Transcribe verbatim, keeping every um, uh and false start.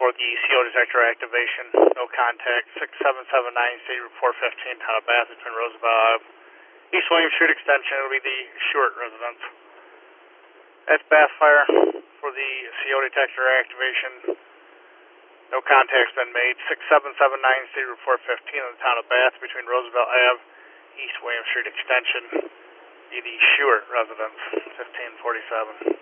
for the C O detector activation. No contact. six seven seven nine, state route four fifteen, town of Bath, between Roosevelt Ave. East William Street extension will be the Stewart residence. That's Bath Fire for the C O detector activation. No contact's been made. six seven seven nine, state route four fifteen, in the town of Bath, between Roosevelt Ave, East William Street extension, be the Stewart residence, fifteen forty-seven.